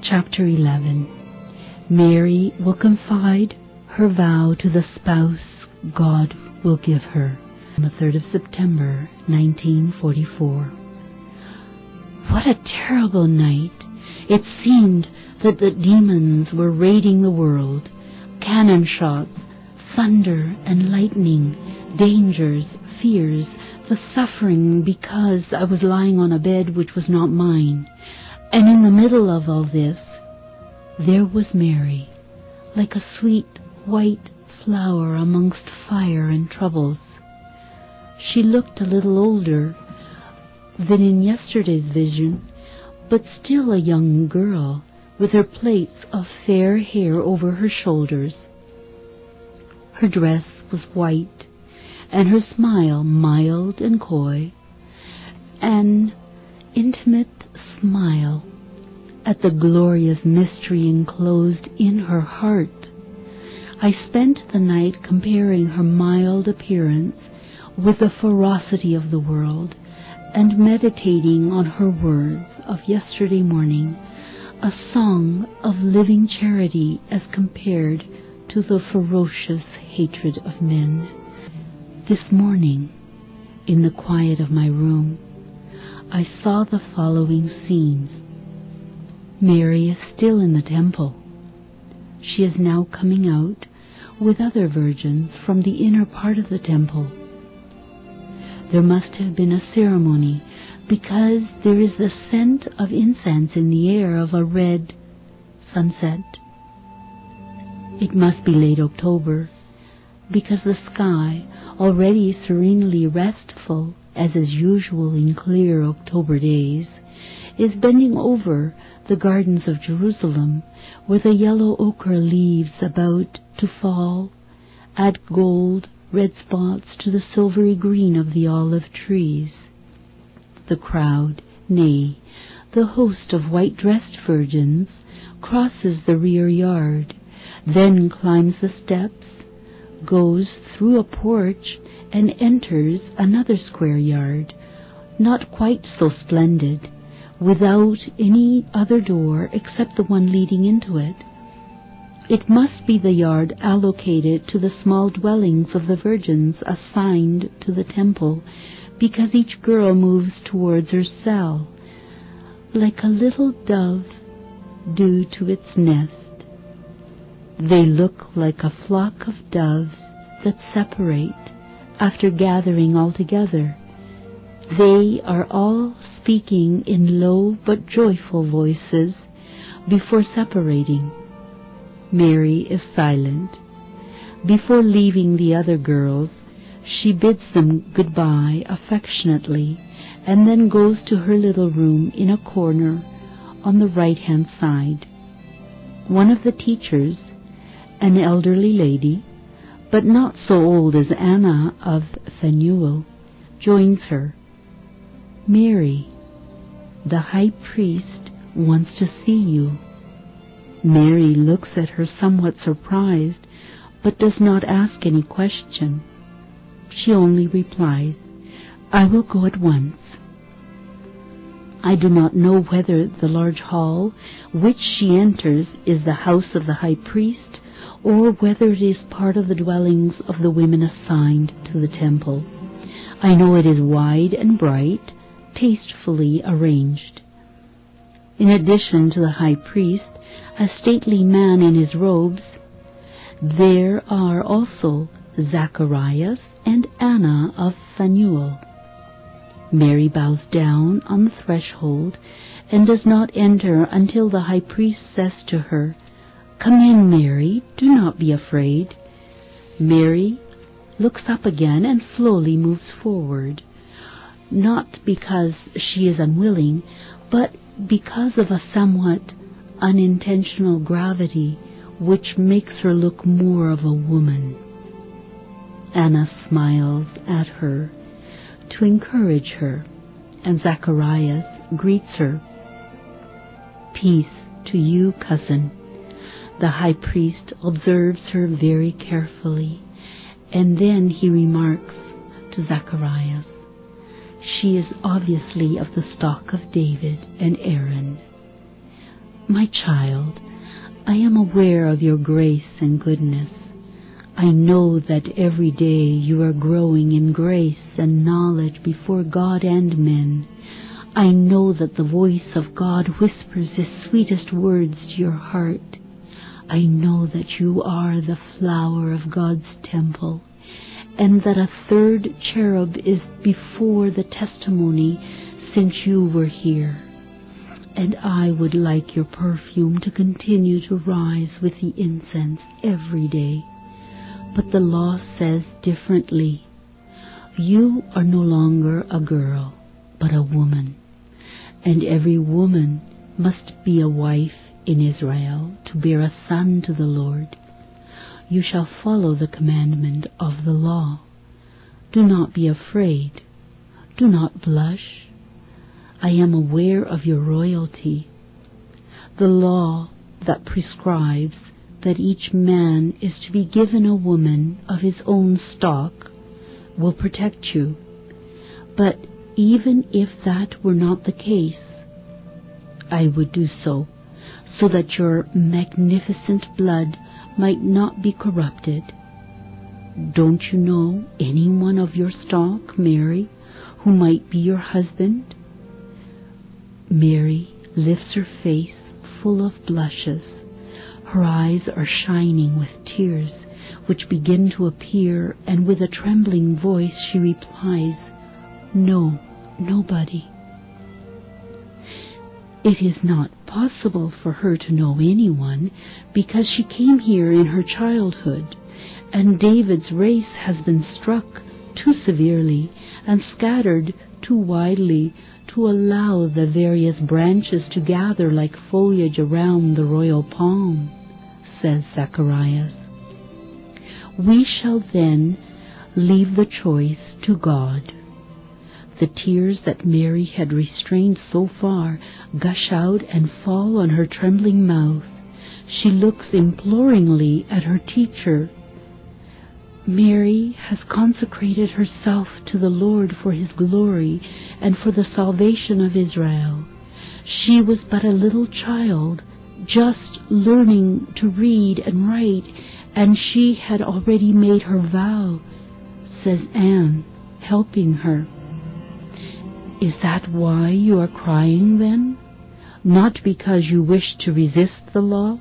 Chapter 11. Mary will confide her vow to the spouse God will give her. On the 3rd of September, 1944. What a terrible night! It seemed that the demons were raiding the world. Cannon shots, thunder and lightning, dangers, fears, the suffering because I was lying on a bed which was not mine. And in the middle of all this, there was Mary, like a sweet white flower amongst fire and troubles. She looked a little older than in yesterday's vision, but still a young girl, with her plaits of fair hair over her shoulders. Her dress was white, and her smile mild and coy, an intimate smile at the glorious mystery enclosed in her heart. I spent the night comparing her mild appearance with the ferocity of the world, and meditating on her words of yesterday morning, a song of living charity as compared to the ferocious hatred of men. This morning, in the quiet of my room, I saw the following scene. Mary is still in the temple. She is now coming out with other virgins from the inner part of the temple. There must have been a ceremony, because there is the scent of incense in the air of a red sunset. It must be late October, because the sky, already serenely restful, as is usual in clear October days, is bending over the gardens of Jerusalem, where the yellow ochre leaves about to fall add gold red spots to the silvery green of the olive trees. The crowd, nay, the host of white-dressed virgins, crosses the rear yard, then climbs the steps, goes through a porch, and enters another square yard, not quite so splendid, without any other door except the one leading into it. It must be the yard allocated to the small dwellings of the virgins assigned to the temple, because each girl moves towards her cell, like a little dove due to its nest. They look like a flock of doves that separate after gathering all together. They are all speaking in low but joyful voices before separating. Mary is silent. Before leaving the other girls, she bids them goodbye affectionately, and then goes to her little room in a corner on the right-hand side. One of the teachers, an elderly lady, but not so old as Anna of Phanuel, joins her. Mary, the high priest wants to see you. Mary looks at her somewhat surprised, but does not ask any question. She only replies, "I will go at once." I do not know whether the large hall which she enters is the house of the high priest, or whether it is part of the dwellings of the women assigned to the temple. I know it is wide and bright, tastefully arranged. In addition to the high priest, a stately man in his robes, there are also Zacharias and Anna of Phanuel. Mary bows down on the threshold and does not enter until the high priest says to her, "Come in, Mary, do not be afraid." Mary looks up again and slowly moves forward, not because she is unwilling, but because of a somewhat unintentional gravity which makes her look more of a woman. Anna smiles at her to encourage her, and Zacharias greets her. "Peace to you, cousin." The high priest observes her very carefully, and then he remarks to Zacharias, "She is obviously of the stock of David and Aaron." My child, I am aware of your grace and goodness. I know that every day you are growing in grace and knowledge before God and men. I know that the voice of God whispers His sweetest words to your heart. I know that you are the flower of God's temple, and that a third cherub is before the testimony since you were here. And I would like your perfume to continue to rise with the incense every day. But the law says differently. You are no longer a girl, but a woman. And every woman must be a wife in Israel to bear a son to the Lord. You shall follow the commandment of the law. Do not be afraid. Do not blush. I am aware of your royalty. The law that prescribes that each man is to be given a woman of his own stock will protect you. But even if that were not the case, I would do so that your magnificent blood might not be corrupted. Don't you know anyone of your stock, Mary, who might be your husband? Mary lifts her face full of blushes. Her eyes are shining with tears, which begin to appear, and with a trembling voice she replies, "No, nobody." It is not possible for her to know anyone, because she came here in her childhood, and David's race has been struck too severely and scattered too widely to allow the various branches to gather like foliage around the royal palm, says Zacharias. We shall then leave the choice to God. The tears that Mary had restrained so far gush out and fall on her trembling mouth. She looks imploringly at her teacher. Mary has consecrated herself to the Lord for His glory and for the salvation of Israel. She was but a little child, just learning to read and write, and she had already made her vow, says Anne, helping her. Is that why you are crying then? Not because you wish to resist the law?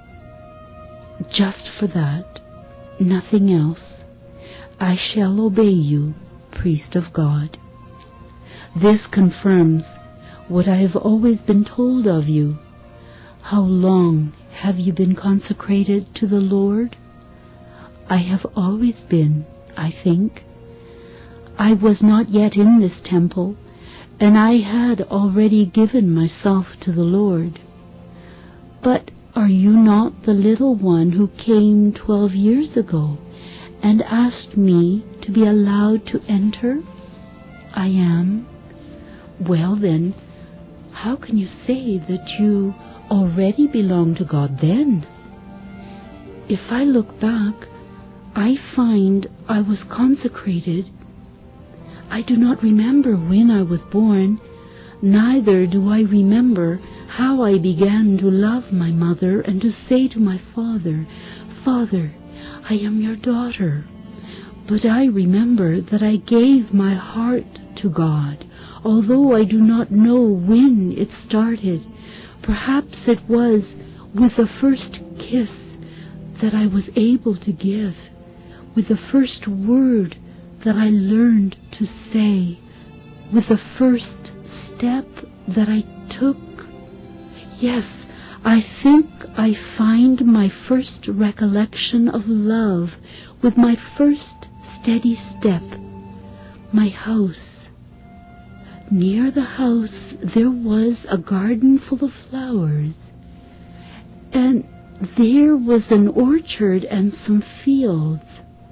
Just for that, nothing else. I shall obey you, priest of God. This confirms what I have always been told of you. How long have you been consecrated to the Lord? I have always been, I think. I was not yet in this temple, and I had already given myself to the Lord. But are you not the little one who came 12 years ago and asked me to be allowed to enter? I am. Well then, how can you say that you already belong to God then? If I look back, I find I was consecrated. I do not remember when I was born, neither do I remember how I began to love my mother and to say to my father, "Father, I am your daughter." But I remember that I gave my heart to God, although I do not know when it started. Perhaps it was with the first kiss that I was able to give, with the first word that I learned to say, with the first step that I took. Yes, I think I find my first recollection of love with my first steady step, my house. Near the house there was a garden full of flowers, and there was an orchard and some fields.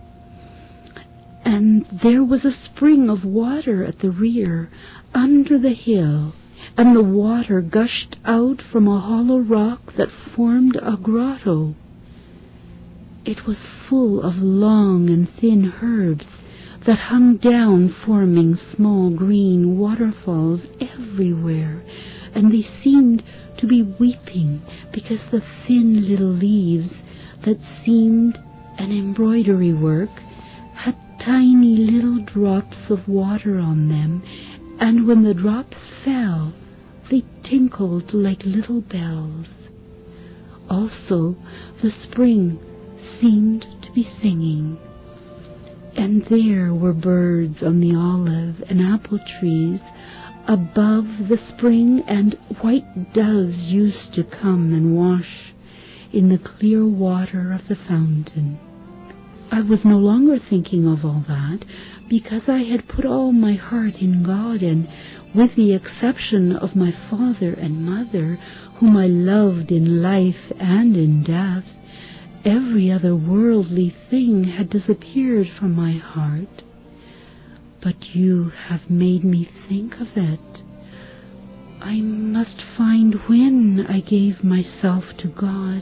And there was a spring of water at the rear, under the hill, and the water gushed out from a hollow rock that formed a grotto. It was full of long and thin herbs that hung down, forming small green waterfalls everywhere, and they seemed to be weeping because the thin little leaves that seemed an embroidery work had tiny little drops of water on them, and when the drops fell, they tinkled like little bells. Also, the spring seemed to be singing, and there were birds on the olive and apple trees above the spring, and white doves used to come and wash in the clear water of the fountain. I was no longer thinking of all that, because I had put all my heart in God, and with the exception of my father and mother, whom I loved in life and in death, every other worldly thing had disappeared from my heart. But you have made me think of it. I must find when I gave myself to God,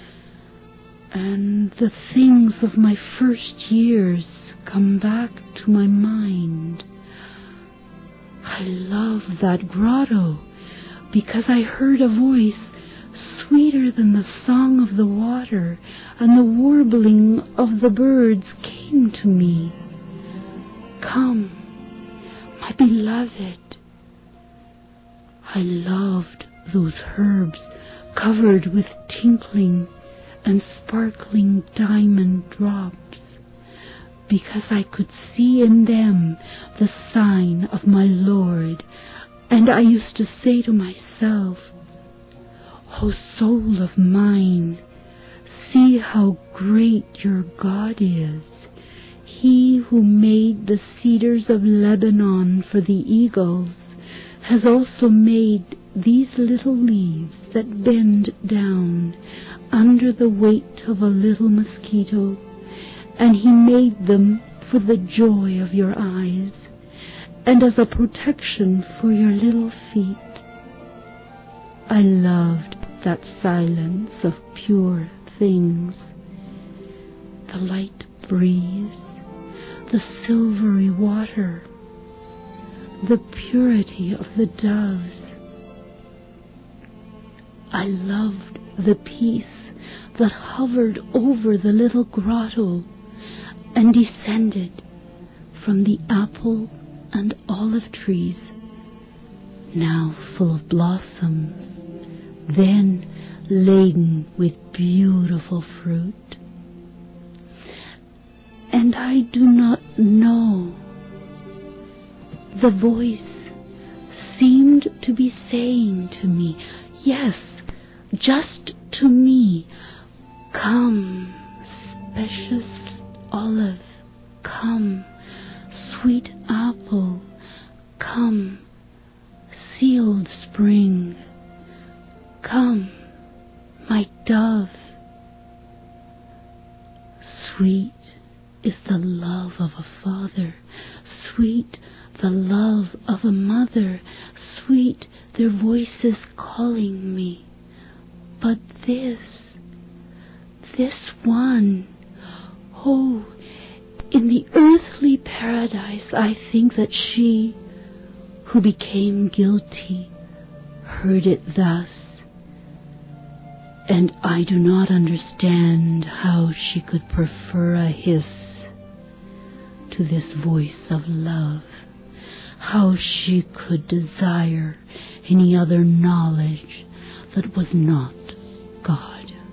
and the things of my first years come back to my mind. I love that grotto because I heard a voice sweeter than the song of the water, and the warbling of the birds came to me. Come, my beloved. I loved those herbs covered with tinkling and sparkling diamond drops, because I could see in them the sign of my Lord, and I used to say to myself, O soul of mine, see how great your God is. He who made the cedars of Lebanon for the eagles has also made these little leaves that bend down under the weight of a little mosquito, and he made them for the joy of your eyes and as a protection for your little feet. I loved that silence of pure things, the light breeze, the silvery water, the purity of the doves. I loved the peace that hovered over the little grotto and descended from the apple and olive trees, now full of blossoms, then laden with beautiful fruit. And I do not know. The voice seemed to be saying to me, yes, just to me, come, precious olive, come, sweet apple, come, sealed spring, come, my dove. Sweet is the love of a father, sweet the love of a mother, sweet their voices calling me. But this one, oh, in the earthly paradise I think that she who became guilty heard it thus, and I do not understand how she could prefer a hiss to this voice of love, how she could desire any other knowledge that was not God.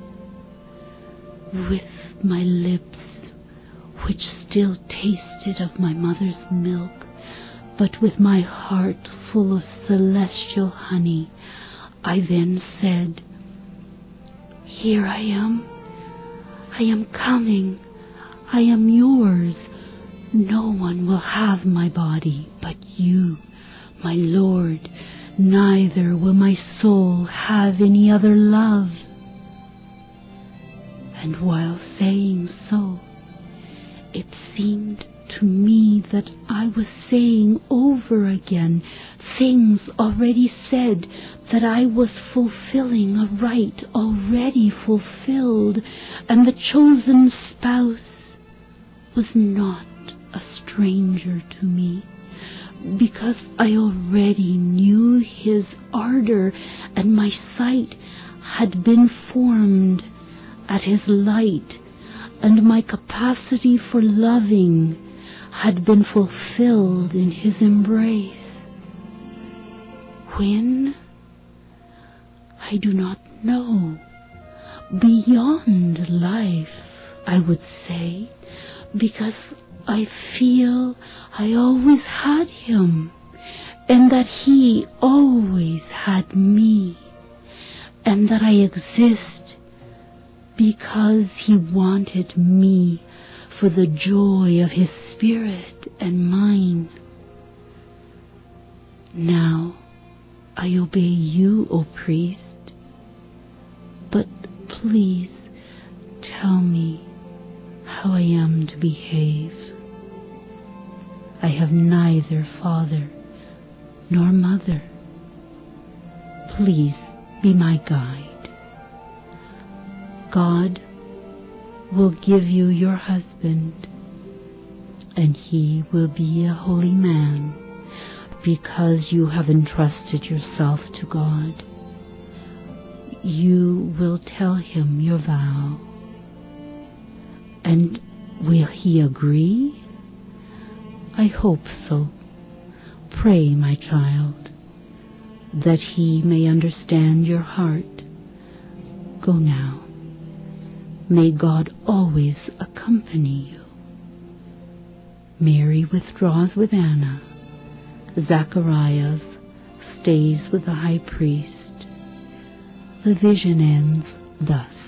With my lips, which still tasted of my mother's milk, but with my heart full of celestial honey, I then said, here I am coming, I am yours. No one will have my body but you, my Lord, neither will my soul have any other love. And while saying so, it seemed to me that I was saying over again things already said, that I was fulfilling a rite already fulfilled, and the chosen spouse was not a stranger to me, because I already knew his ardor, and my sight had been formed at his light, and my capacity for loving had been fulfilled in his embrace. When? I do not know. Beyond life, I would say, because I feel I always had him, and that he always had me, and that I exist because he wanted me for the joy of his spirit and mine. Now I obey you, O priest, but please tell me how I am to behave. I have neither father nor mother. Please be my guide. God will give you your husband, and he will be a holy man because you have entrusted yourself to God. You will tell him your vow. And will he agree? I hope so. Pray, my child, that he may understand your heart. Go now. May God always accompany you. Mary withdraws with Anna. Zacharias stays with the high priest. The vision ends thus.